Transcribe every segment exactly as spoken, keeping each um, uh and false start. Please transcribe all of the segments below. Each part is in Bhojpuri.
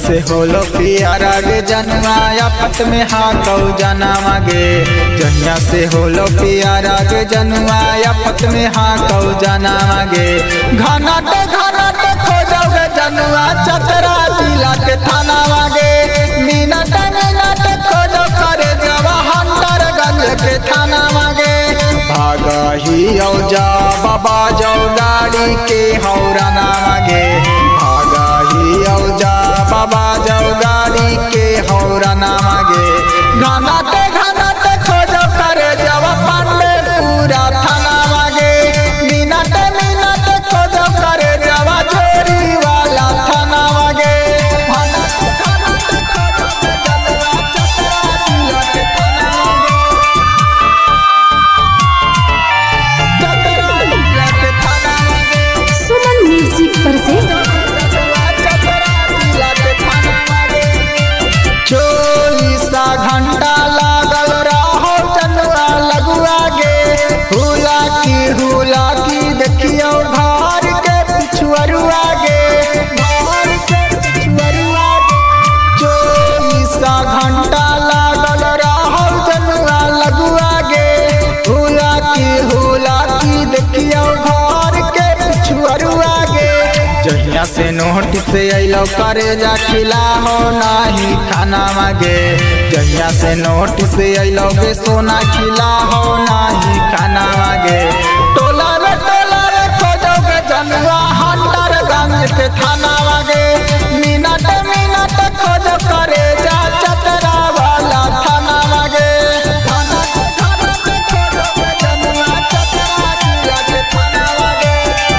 से होलो पियारा गे जनवा आफत में हाकौ जना मागे। जहिया से होलो पियारा गे जनवा आफत में हाकौ जना मागे। घना ते घना ते खोजौ गे जनवा चतरा जिला के थाना मागे। मिनट मिनट खोजौ करे जवा हंटरगंज के थाना मागे। भागा ही औजा बाबा जाओ गाड़ी के हौराना मागे। भागा ही औजा बाबा जाओ गाड़ी के हौराना मागे। घना ते घना ते खोजो करे जवा पांडे पूरा थाना मागे। मिनट मिनट खोजो करे जवा जोरी वाला थाना मागे। सुमन म्यूजिक पर से चौबीसा घंटा लागल रहो जनवा लगुआ गे। हुला की हुला की देखियो घर के पिछुअरुआ गे। घर के पिछुअरुआ गे। चौबीसा घंटा लागल रहो जनवा लगुआ गे। हुला की हुला की देखियो घर के पिछुअरुआ गे। जहिया से नोटिस अइलो करे जा खिला हो नाही खाना मागे। जहिया से नोटिस अइलो गे सोना खिला हो नाही खाना मागे। टोला रे टोला रे खोजो गे जनवा हंटरगंज के थाना मागे। मिनट मिनट खोजो करे जा चतरा वाला थाना मागे। थाना थाना पे खोजो गे जनवा चतरा जिला के थाना मागे।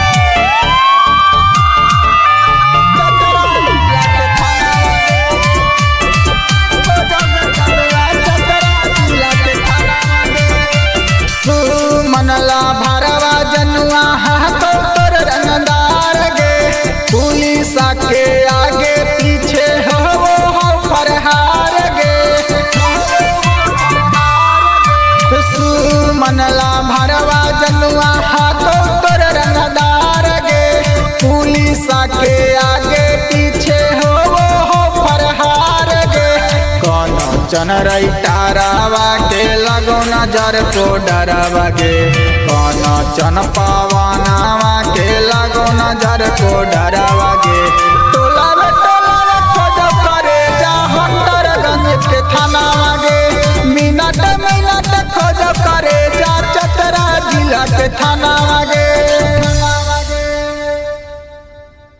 मनला भरवा जनुआ हाथों तोर रंगदार गे। पुलिस के आगे पीछे हो वो हो फरहार गे। मनला भरवा जनुआ हाथों तोर रंगदार गे। पुलिस के आगे पीछे हो वो हो फरहार गे। कोनो चन रैतारावा के लगो नजर को डरावा गे। कोनो चन पवनावा के लगो नजर को डरा